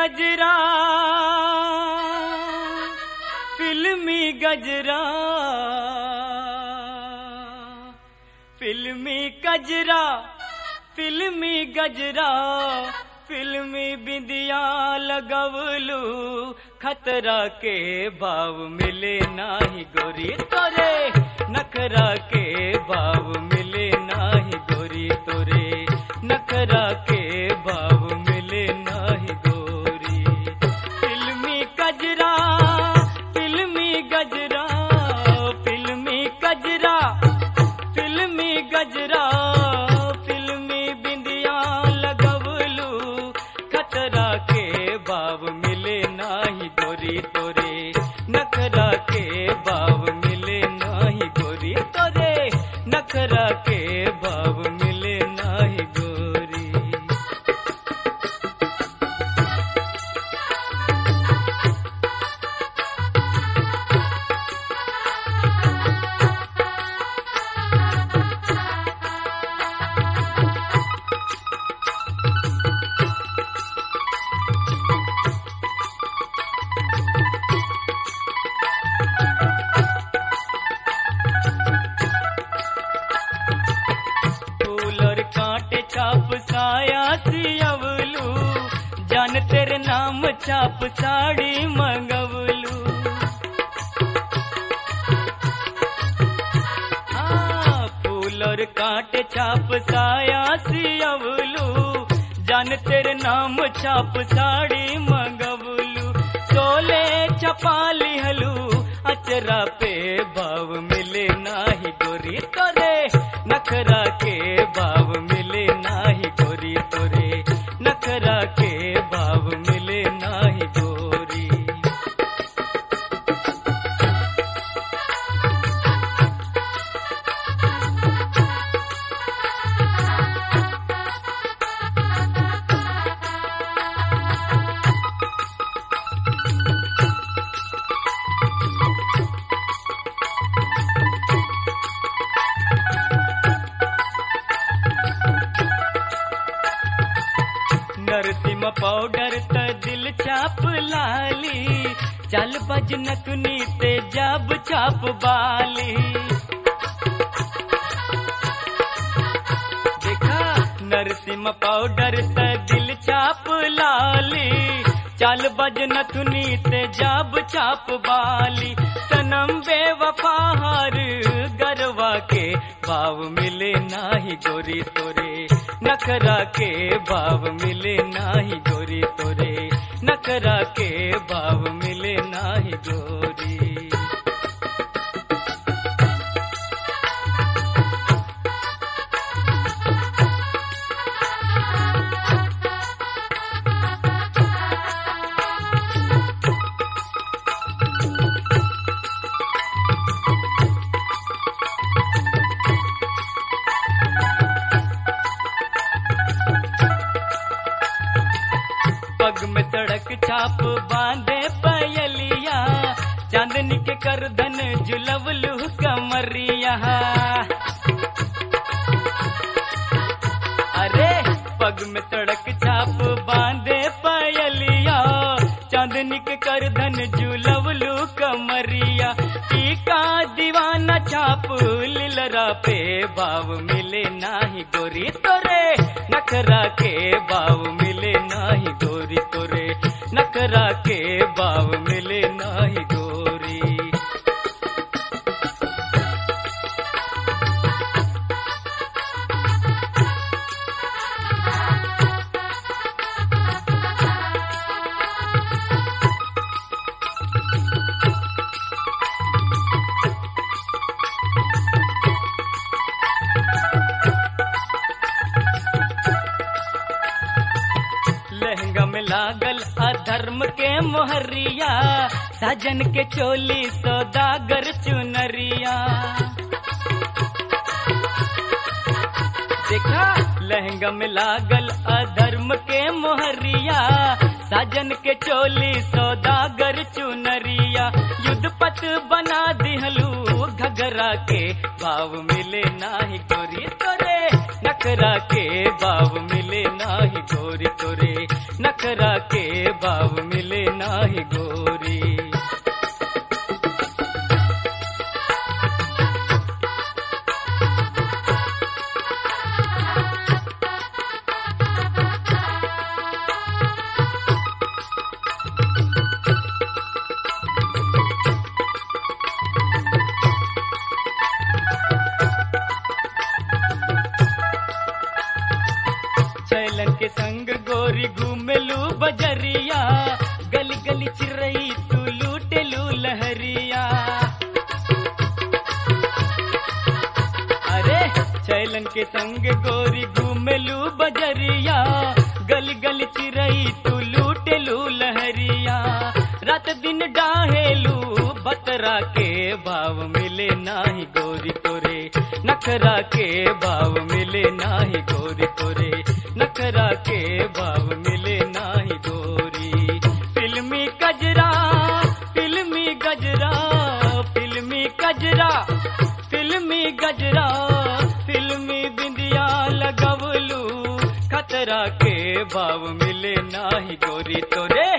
गजरा फिल्मी गजरा फिल्मी गजरा फिल्मी गजरा फिल्मी बिंदिया लगवलू खतरा के भाव मिले नाही गोरी तोरे नखरा के भाव मिले नाही गोरी तोरे नखरा के भाव मिले नाही गोरी फिल्मी गजरा फिल्मी गजरा फिल्मी गजरा फिल्मी गजरा फिल्मी बिंदिया लगवलू खतरा के भाव मिले नाही गोरी तोरे नखरा के भाव मिले नाही गोरी तोरे नखरा के भाव मिले नाही गोरी छाप साया सियवलू जान तेरे नाम छाप साड़ी मंगवलू फूल और कांटे छाप साया सियवलू जान तेरे नाम छाप साड़ी मंगवलू सोले छपा लिहलू अचरा पे भाव मिले नाही गोरी तोरे नखरा के भाव मिले नाही गोरी तोरे नखरा के भाव मिले नाही गोरी नरसिम्हा पाउडर त दिल छाप लाली चल बजनक नीते जब छाप बाली देखा नरसिम्हा पाउडर त दिल छाप लाली चल बजनक नीते जब छाप बाली सनम बेवफा हर गरवा के भाव मिले नाही गोरी तोरे नखरा के भाव मिले नाही गोरी तोरे नखरा के भाव मिले नाही गोरी पग में सड़क छाप बांधे पयलिया चांदनी के करधन जुलवलू कमरिया अरे पग में सड़क छाप बांधे पयलिया चांदनी के करधन जुलवलू कमरिया टीका दीवाना छाप लिलरा पे भाव मिले नाही गोरी तोरे नखरा के भाव मिले नाही गोरी तोरे नखरा के भाव मिले नाही गोरी लहंगा में लागल अधर्म के मोहरिया साजन के चोली सौदागर चुनरिया देखा लहंगा में लागल अधर्म के मोहरिया साजन के चोली सौदागर चुनरिया युद्ध पथ बना दिहलू घगरा के भाव मिले नाही गोरी तोरे नखरा के भाव मिले नाही गोरी तोरे नखरा के भाव मिले नाही गोरी। छैलन के संग गोरी घूमेलू बजरिया, गली गली चिरई तू लूटेलू लहरिया। अरे छैलन के संग गोरी घूमेलू बजरिया, गली गली चिरई तू लूटेलू लहरिया। रात दिन डाहेलू बतरा के भाव मिले नाही गोरी तोरे, नखरा के भाव मिले नाही गोरी तोरे, नखरा के भाव मिले नाही गोरी। फिल्मी गजरा फिल्मी गजरा फिल्मी गजरा फिल्मी गजरा फिल्मी बिंदिया लगवलू, खतरा के भाव मिले नाही गोरी तोरे।